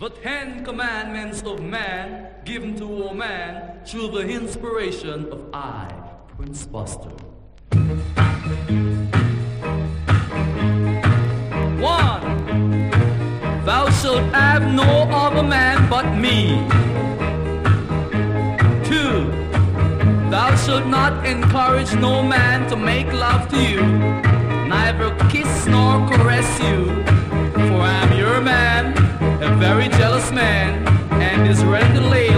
The 10 commandments of man given to all man through the inspiration of I, Prince Buster. 1. Thou shalt have no other man but me. 2. Thou shalt not encourage no man to make love to you, neither kiss nor caress you, for I am your man, a very jealous man, and is ready to lay